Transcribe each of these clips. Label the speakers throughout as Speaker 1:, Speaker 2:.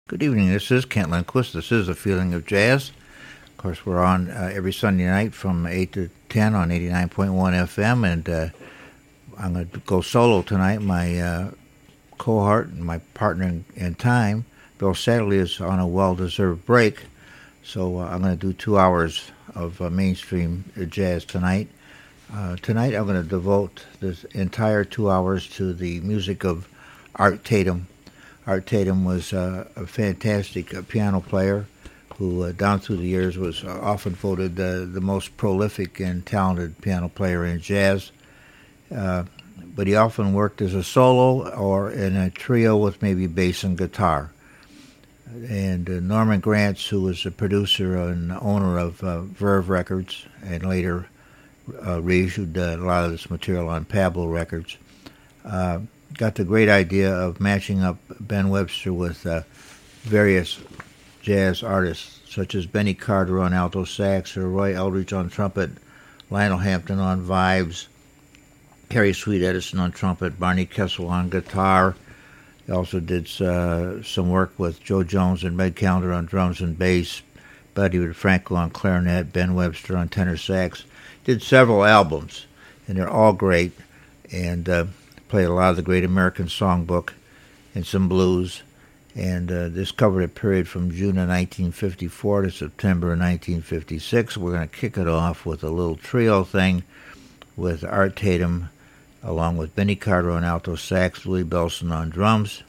Speaker 1: Good evening. This is Kent Lindquist. This is A Feeling of Jazz. Of course, we're on every Sunday night from 8 to 10 on 89.1 FM, and I'm going to go solo tonight. My cohort and my partner in time, Bill Sadley, is on a well-deserved break, so I'm going to do 2 hours of mainstream jazz tonight. Tonight I'm going to devote this entire 2 hours to the music of Art Tatum. Art Tatum was a fantastic piano player who, down through the years, was often voted the most prolific and talented piano player in jazz. But he often worked as a solo or in a trio with maybe bass and guitar. And Norman Granz, who was a producer and owner of Verve Records and later reissued a lot of this material on Pablo Records, got the great idea of matching up Ben Webster with various jazz artists, such as Benny Carter on alto sax, or Roy Eldridge on trumpet, Lionel Hampton on vibes, Harry Sweet Edison on trumpet, Barney Kessel on guitar. He also did some work with Joe Jones and Meg Calendar on drums and bass, Buddy DeFranco on clarinet, Ben Webster on tenor sax. Did several albums, and they're all great, and played a lot of the Great American Songbook and some blues. And this covered a period from June of 1954 to September of 1956. We're going to kick it off with a little trio thing with Art Tatum, along with Benny Carter on alto sax, Louis Bellson on drums,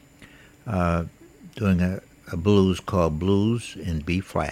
Speaker 1: doing a blues called Blues in B flat.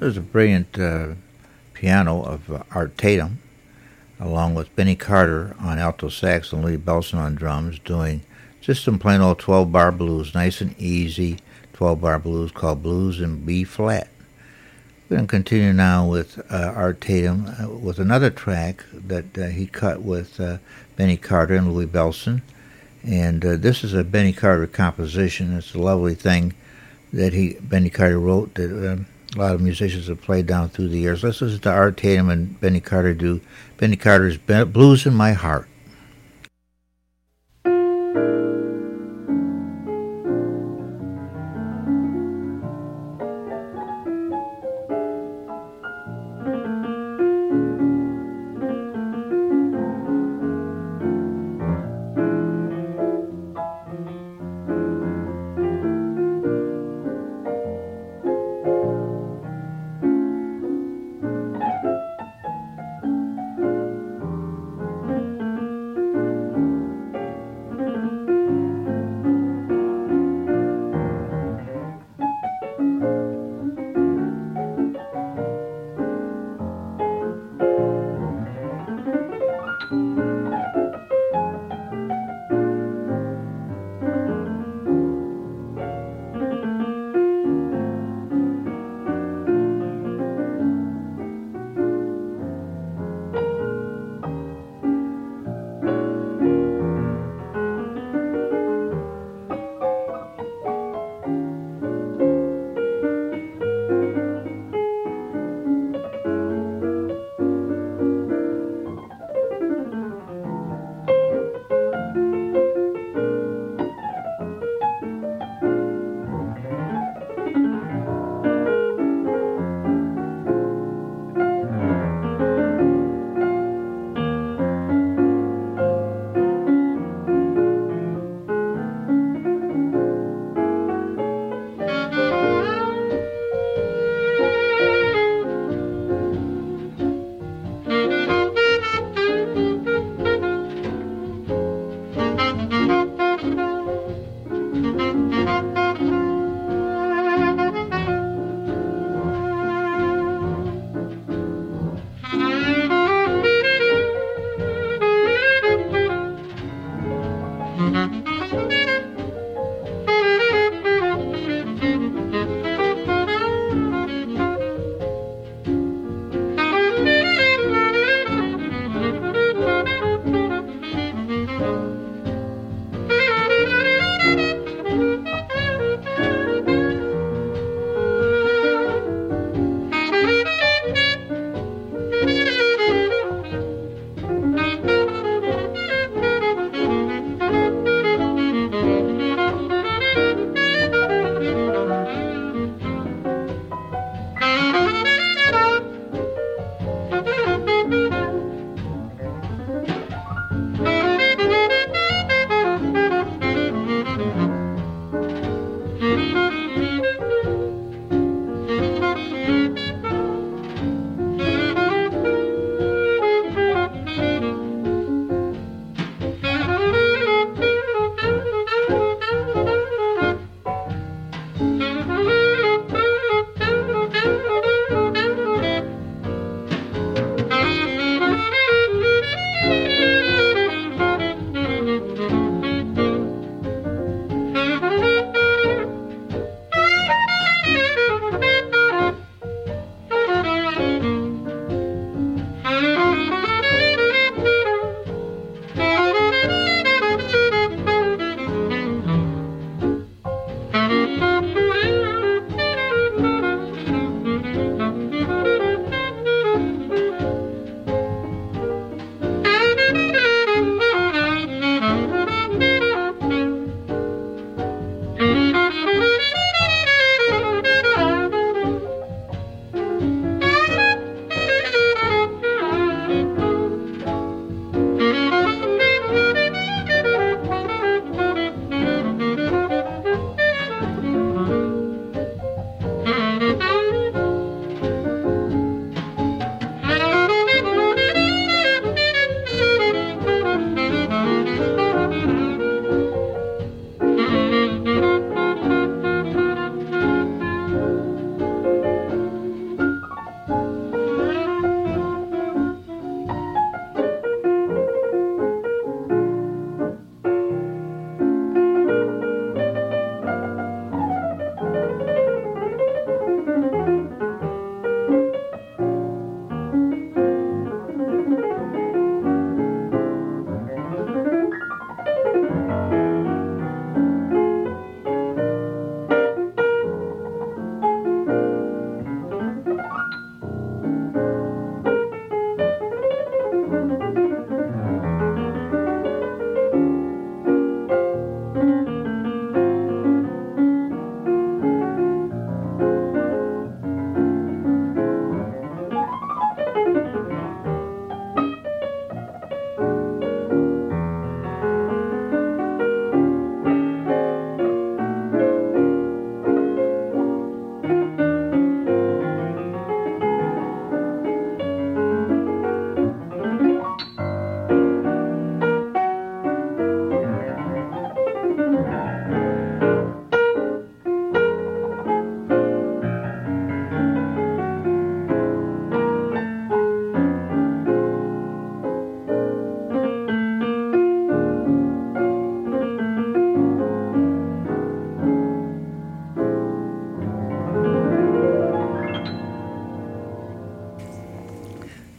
Speaker 1: There's a brilliant piano of Art Tatum, along with Benny Carter on alto sax and Louis Bellson on drums, doing just some plain old 12-bar blues, nice and easy 12-bar blues called Blues in B flat. We're going to continue now with Art Tatum with another track that he cut with Benny Carter and Louis Bellson. And this is a Benny Carter composition. It's a lovely thing that Benny Carter wrote that a lot of musicians have played down through the years. Let's listen to Art Tatum and Benny Carter do Benny Carter's Blues in My Heart.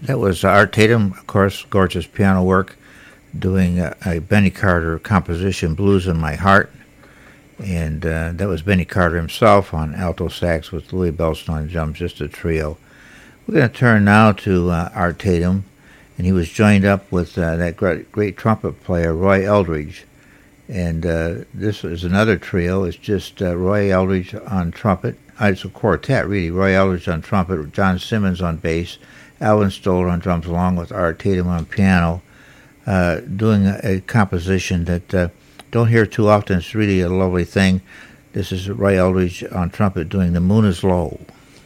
Speaker 1: That was Art Tatum, of course, gorgeous piano work, doing a Benny Carter composition, Blues in My Heart. And that was Benny Carter himself on alto sax with Louis Bellson on drums, just a trio. We're going to turn now to Art Tatum, and he was joined up with that great trumpet player, Roy Eldridge. And this is another trio. It's just Roy Eldridge on trumpet. It's a quartet, really. Roy Eldridge on trumpet, John Simmons on bass, Alvin Stoller on drums, along with Art Tatum on piano, doing a composition that don't hear too often. It's really a lovely thing. This is Roy Eldridge on trumpet doing The Moon is Low.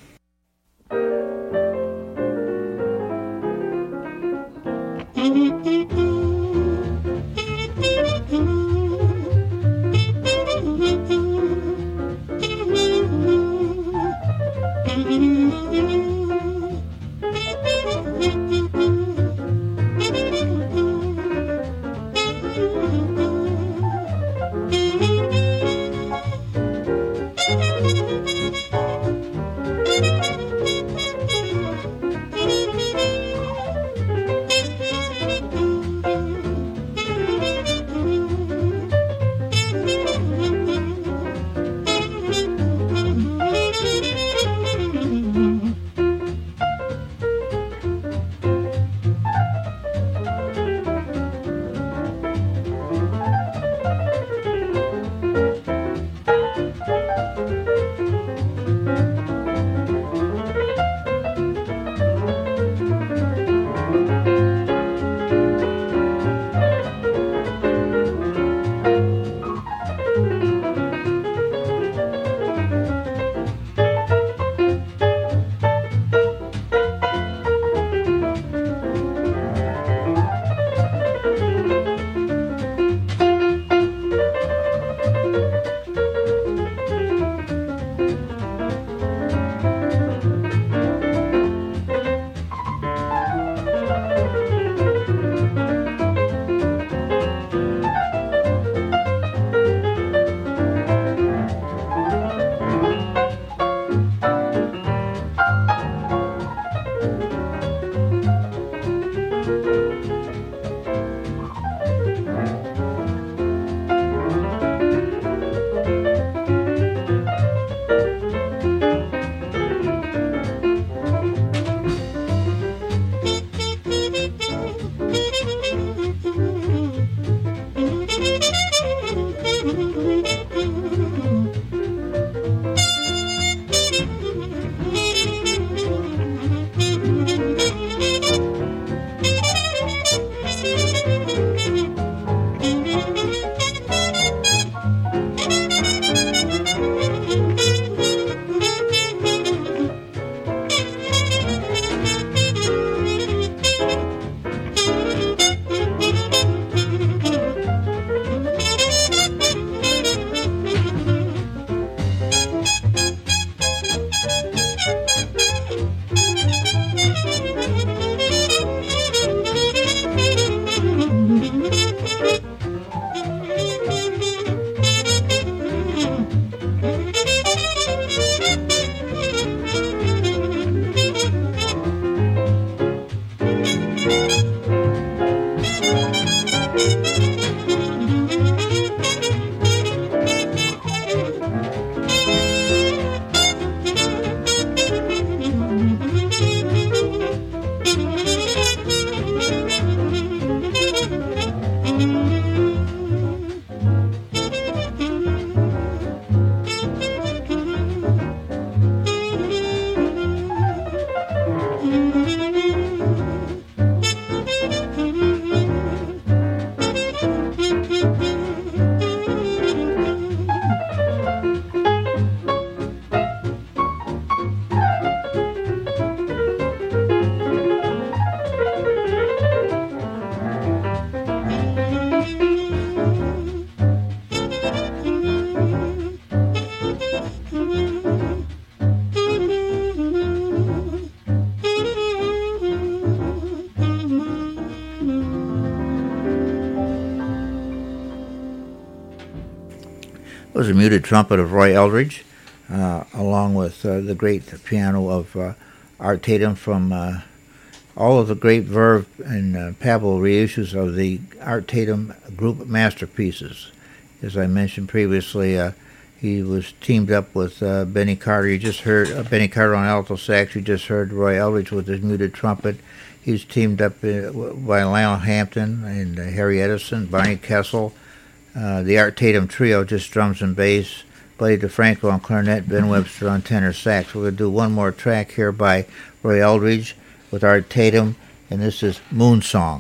Speaker 1: Was a muted trumpet of Roy Eldridge, along with the great piano of Art Tatum from all of the great Verve and Pablo reissues of the Art Tatum group masterpieces. As I mentioned previously, he was teamed up with Benny Carter. You just heard Benny Carter on alto sax. You just heard Roy Eldridge with his muted trumpet. He's teamed up by Lionel Hampton and Harry Edison, Barney Kessel. The Art Tatum Trio, just drums and bass. Buddy DeFranco on clarinet, Ben Webster on tenor sax. We're going to do one more track here by Roy Eldridge with Art Tatum, and this is Moon Song.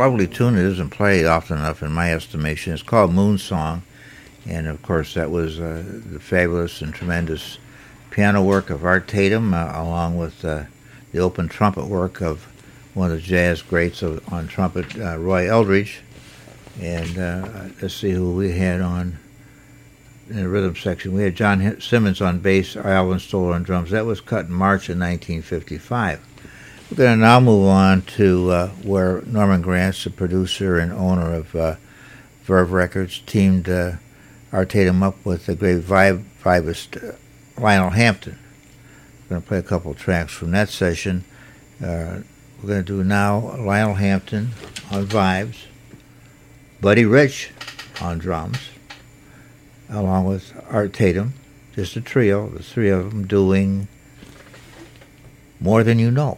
Speaker 1: lovely tune that isn't played often enough in my estimation. It's called Moon Song, and of course that was the fabulous and tremendous piano work of Art Tatum, along with the open trumpet work of one of the jazz greats on trumpet, Roy Eldridge. And let's see who we had on in the rhythm section. We had John Simmons on bass, Alvin Stoller on drums. That was cut in March of 1955. We're going to now move on to where Norman Granz, the producer and owner of Verve Records, teamed Art Tatum up with the great vibist Lionel Hampton. We're going to play a couple tracks from that session. We're going to do now Lionel Hampton on vibes, Buddy Rich on drums, along with Art Tatum, just a trio, the three of them doing More Than You Know.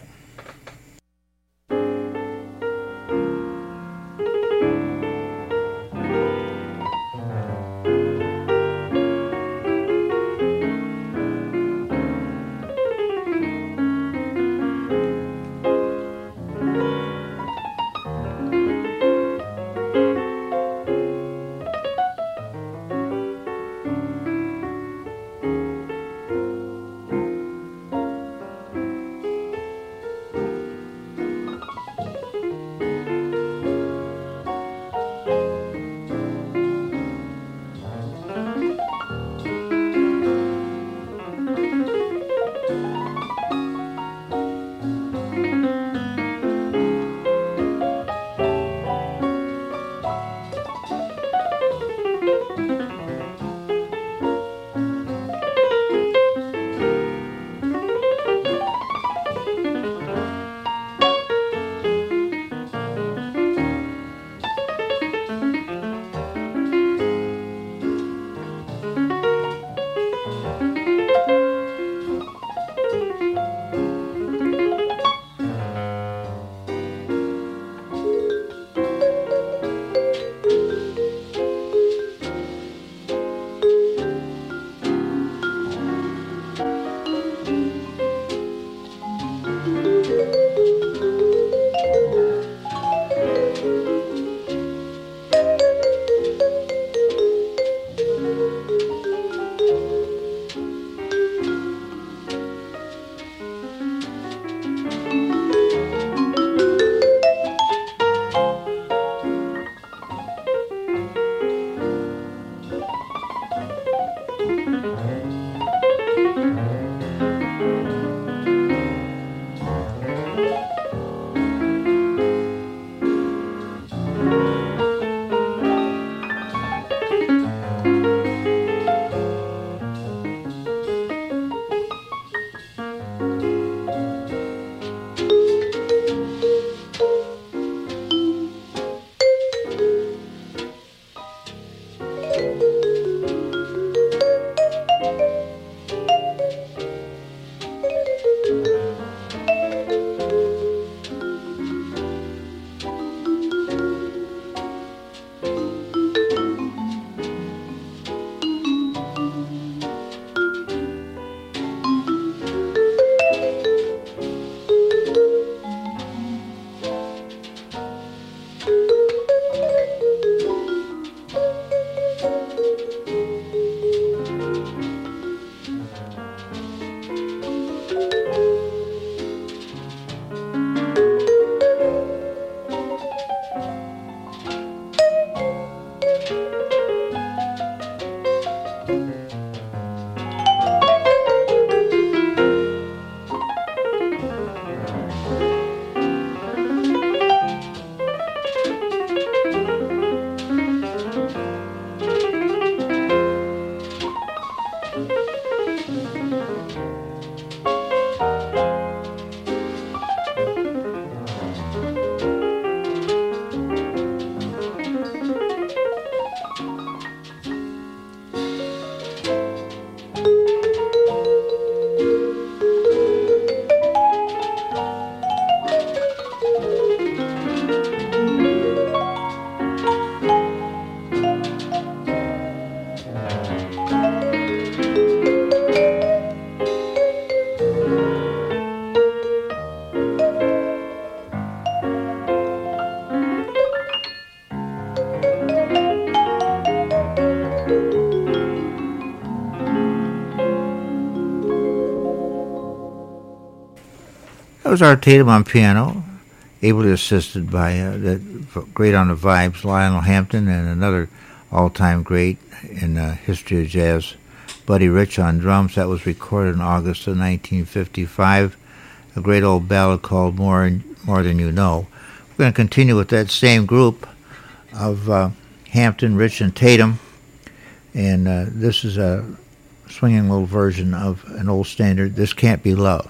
Speaker 1: was Art Tatum on piano, ably assisted by the great on the vibes, Lionel Hampton, and another all-time great in the history of jazz, Buddy Rich on drums. That was recorded in August of 1955. A great old ballad called More Than You Know. We're going to continue with that same group of Hampton, Rich, and Tatum. And this is a swinging little version of an old standard, This Can't Be Love.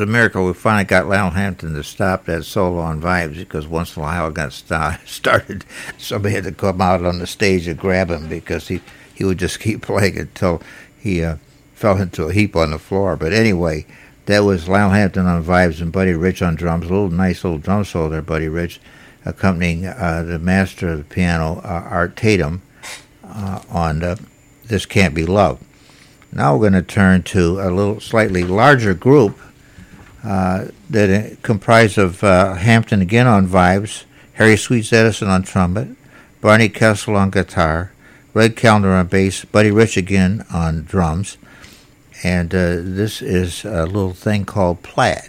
Speaker 1: a miracle we finally got Lionel Hampton to stop that solo on Vibes, because once in a while it got started, somebody had to come out on the stage and grab him, because he would just keep playing until he fell into a heap on the floor. But anyway, that was Lionel Hampton on Vibes and Buddy Rich on drums. A nice little drum solo there, Buddy Rich, accompanying the master of the piano, Art Tatum, on This Can't Be Love. Now we're going to turn to a little slightly larger group that comprised of Hampton again on Vibes, Harry Sweets Edison on trumpet, Barney Kessel on guitar, Red Callender on bass, Buddy Rich again on drums, and this is a little thing called Plaid.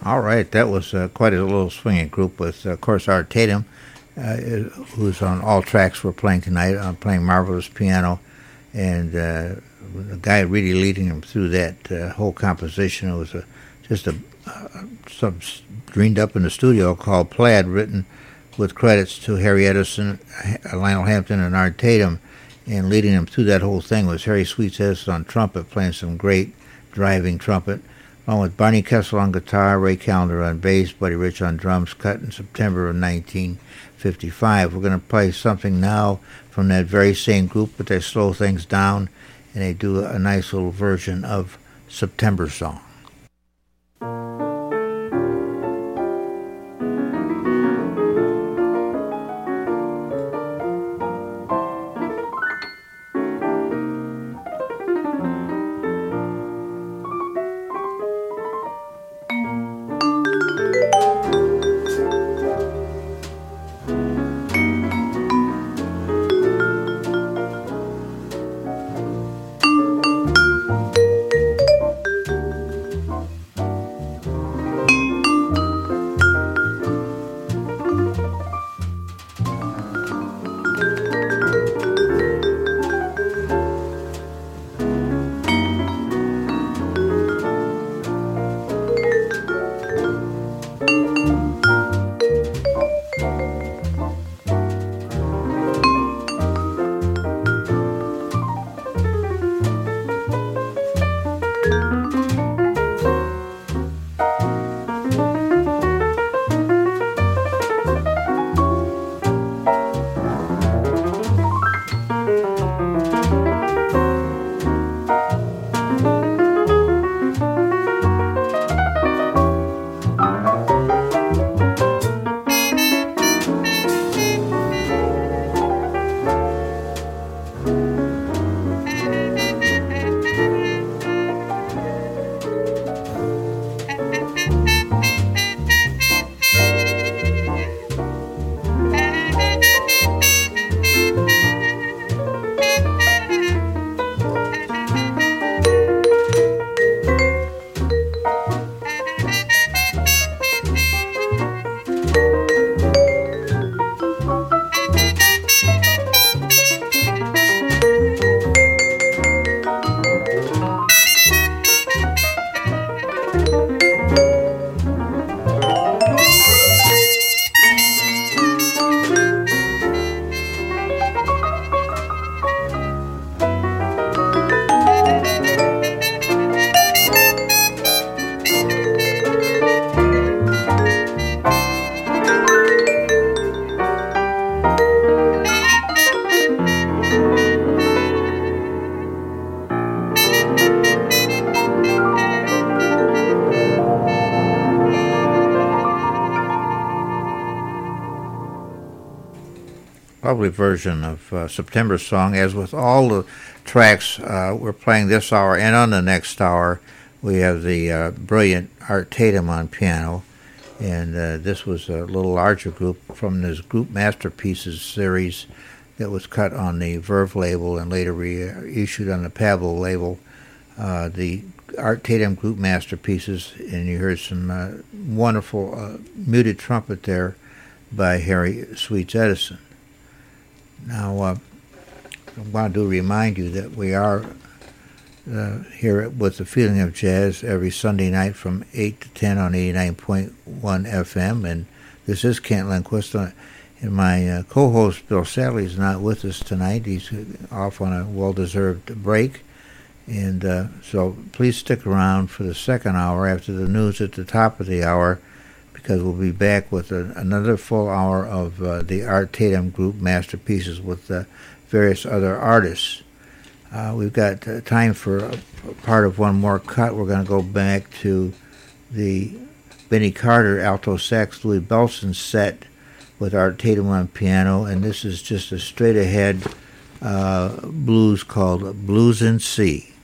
Speaker 1: All right, that was quite a little swinging group with, of course, Art Tatum, who's on all tracks we're playing tonight. I'm playing marvelous piano, and the guy really leading him through that whole composition. It was some dreamed up in the studio called Plaid, written with credits to Harry Edison, Lionel Hampton, and Art Tatum, and leading him through that whole thing was Harry Sweets Edison on trumpet, playing some great driving trumpet, along with Barney Kessel on guitar, Ray Callender on bass, Buddy Rich on drums, cut in September of 1955. We're going to play something now from that very same group, but they slow things down, and they do a nice little version of September Song. Lovely version of September Song. As with all the tracks we're playing this hour and on the next hour, we have the brilliant Art Tatum on piano, and this was a little larger group from this Group Masterpieces series that was cut on the Verve label and later reissued on the Pablo label. The Art Tatum Group Masterpieces, and you heard some wonderful muted trumpet there by Harry Sweets Edison. Now, I want to remind you that we are here with the Feeling of Jazz every Sunday night from 8 to 10 on 89.1 FM, and this is Kent Lindquist, and my co-host Bill Sadley is not with us tonight. He's off on a well-deserved break, and so please stick around for the second hour after the news at the top of the hour, because we'll be back with another full hour of the Art Tatum Group Masterpieces with various other artists. We've got time for a part of one more cut. We're going to go back to the Benny Carter alto sax Louis Bellson set with Art Tatum on piano, and this is just a straight-ahead blues called Blues in C.